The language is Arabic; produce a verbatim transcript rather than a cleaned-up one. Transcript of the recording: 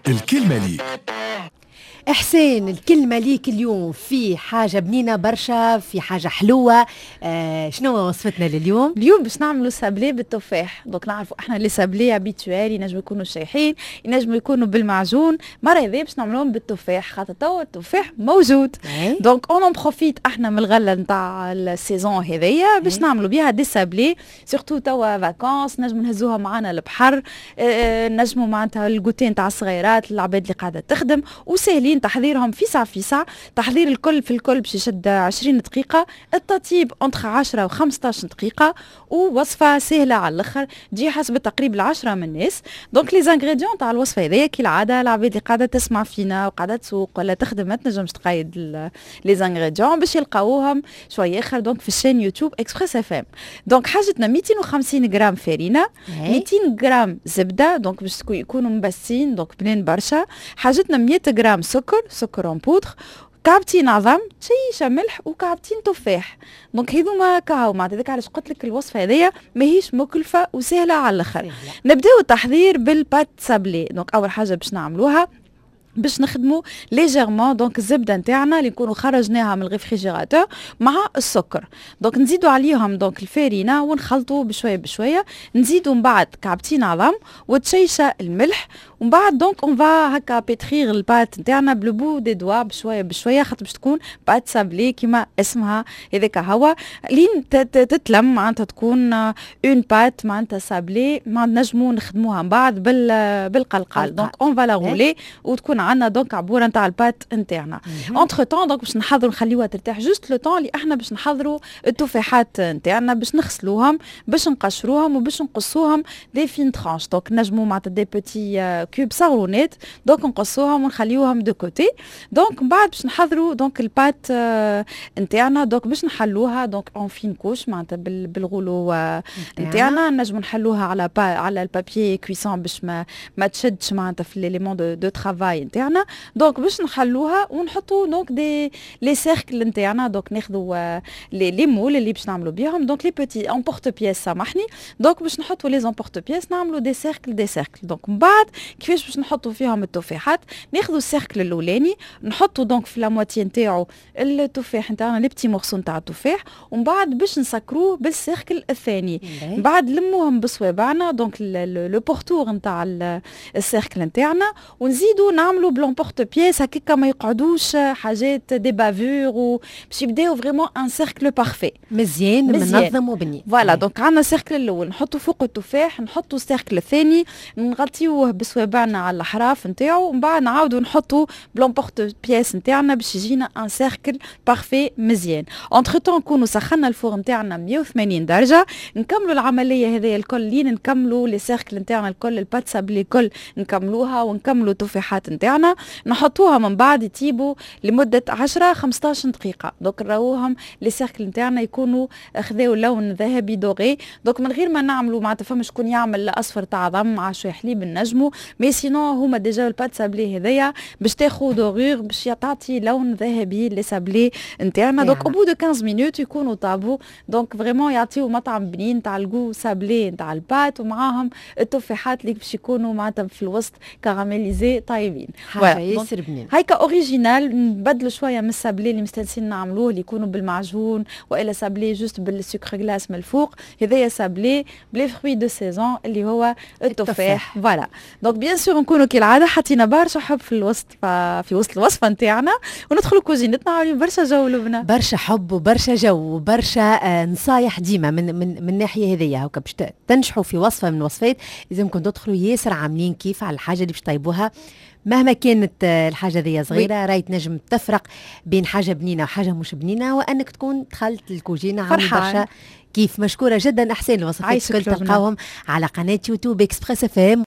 الكلمة ليك. إحسان، الكلمة ليك اليوم في حاجة بنينة برشا، في حاجة حلوة. آه شنو وصفتنا لليوم؟ اليوم باش نعملوا سابلي بالتفاح. دونك نعرفوا احنا لي سابلي ابيتوال ينجموا يكونوا شايحين، ينجموا يكونوا بالمعجون، مرة هذه باش نعملوهم بالتفاح خاطر توا التفاح موجود. دونك اون بروفيت احنا من الغله نتاع السيزون هذيا باش نعملوا بها دي سابلي، سورتو توا فاكونس نجموا نهزوها معنا البحر، آه نجموا معناتها الكوتي نتاع الصغيرات العباد اللي قاعده تخدم، وسهلين تحضيرهم في ساعة في ساعة. تحضير الكل في الكل باش يشد عشرين دقيقة، التطيب انتر عشرة و خمسطاش دقيقة، ووصفة سهلة على الاخر تجي حسب تقريب العشرة من الناس. دونك لي زانغريديون تاع الوصفة هذيا كالعادة العباد اللي قاعدة تسمع فينا وقاعدة تسوق ولا تخدم ما تنجمش تقيد لي زانغريديون باش يلقاوهم شوية اخر دونك في الشين يوتيوب اكسبريس اف ام. دونك حاجتنا مئتين وخمسين غرام فرينة، مئتين غرام زبدة دونك باش يكونوا مبسين دونك بنين برشا. حاجتنا مئة غرام سكر سكر اون بودر، كعبتين عظم، شيشه ملح، وكعبتين تفاح. دونك هذوما كاهو معناتها هذاك علاش قلت لك الوصفه هذيا ماهيش مكلفه وسهله على الاخر. نبداو التحضير بالبات سابلي. دونك اول حاجه باش نعملوها باش نخدموا ليجيرمون دونك الزبده نتاعنا اللي نكونوا خرجناها من الريفريجيراتور مع السكر. دونك نزيدوا عليهم دونك الفارينه ونخلطوا بشويه بشويه، نزيدوا من بعد كعبتين عظم وتشيشه الملح، ومن بعد دونك اون فا هكا بيتريغ البات نتاعنا بلو دي دوا بشويه بشويه خاطر باش تكون بات سابلي كيما اسمها هذاك هو لين تتلم معناتها تكون اون بات معناتها سابلي ما نجموا نخدموها من بعد بال بالقلقال. دونك اون فا لا رولي وتكون عندنا دونك عبوره نتاع البات نتاعنا. اونتر طون دونك باش نحضروا نخليوها ترتاح جوست لو طون اللي احنا باش نحضروا التفاحات نتاعنا باش نغسلوهم باش نقشروهم وباش نقصوهم دي فين ترانش. دونك نجموا معناتها دي بوتي كوب صغرونات دونك نقصوهم ونخليوهم دو كوتي. دونك من بعد باش نحضروا دونك البات نتاعنا دونك باش نحلوها دونك اون فين كوش معناتها بالغولو نتاعنا. نجموا نحلوها على با على البابي كويسون باش ما ما تشدش معناتها في ليليمون دو دو ترافاي نتاعنا. دونك باش نحلوها ونحطوا دونك دي لي سيركل نتاعنا. دونك ناخذوا لي لي مول اللي باش نعملوا بهم دونك لي بوتي اون بورت بيس سامحني. دونك باش نحطوا لي زون بورت بيس نعملوا دي سيركل دي سيركل. دونك من بعد كيفاش باش نحطوا فيهم التفاحات، ناخذوا السيركل الاولاني نحطوا دونك في لا موتي نتاعو التفاح نتاعنا لي بتي مورسو نتاع التفاح، ومن بعد باش نسكروه بالسيركل الثاني. من بعد لموهم بصوابعنا دونك لو بورتور نتاع السيركل نتاعنا، ونزيدوا نعملوا بلون بورت بيس هكاكا ما يقعدوش حاجات دي بافور وباش يبداو فريمون ان سيركل بارفي مزيان منظم وبني. فوالا دونك عندنا السيركل الاول نحطوا فوق التفاح، نحطوا السيركل الثاني نغطيوه بصوابعنا على الاحراف نتاعو، ومن بعد نعاودوا نحطوا بلون بورت بيس نتاعنا باش يجينا ان سيركل بارفي مزيان. اونتر طون نكونوا سخنا الفور نتاعنا مئة وثمانين درجه، نكملوا العمليه هذه الكل لين نكملوا لي سيركل نتاعنا الكل البات سابلي الكل نكملوها ونكملوا التفاحات نتاعنا نحطوها من بعد يطيبوا لمده عشرة خمسطاش دقيقه. دونك نراوهم لي سيركل نتاعنا يكونوا خذاو لون ذهبي دوغي. دونك من غير ما نعملوا معناتها فما شكون يعمل اصفر تاع عظم مع شويه حليب النجمو، مي سينون هما ديجا البات سابلي هذيا باش تاخذ دوغور باش تعطي لون ذهبي لي سابلي نتاعنا. دونك او بو دو خمسة مينوت يكونوا طابوا. دونك فريمون يعطيو مطعم بنين تاع الجو سابلي نتاع البات، ومعاهم التفاحات اللي باش يكونوا معناتها في الوسط كراميليزي طايبين. حاجه ياسر بنين هيكا اوريجينال. نبدلوا شويه من السابلي اللي مستانسين نعملوه اللي يكونوا بالمعجون والا سابلي جوست بالسكر غلاس من الفوق. هذايا سابلي بلي فروي دو سيزون اللي هو التفاح. فوالا دونك بيان سور نكونوا كالعاده حطينا برشا حب في الوسط في وسط الوصفه نتاعنا، وندخلوا كوزينتنا عليهم برشا جو لبنى، برشا حب وبرشا جو وبرشا آه نصايح ديما من من من الناحيه هذيا هكا باش تنجحوا في وصفه من الوصفات. لازمكم تدخلوا ياسر عاملين كيف على الحاجه اللي باش طيبوها مهما كانت الحاجه ذي صغيره. راهي تنجم تفرق بين حاجه بنينه وحاجه مش بنينه، وانك تكون دخلت الكوجينه عامل برشا كيف. مشكوره جدا احسان الوصفات الكل تلقاوهم على قناه يوتيوب اكسبريس اف ام.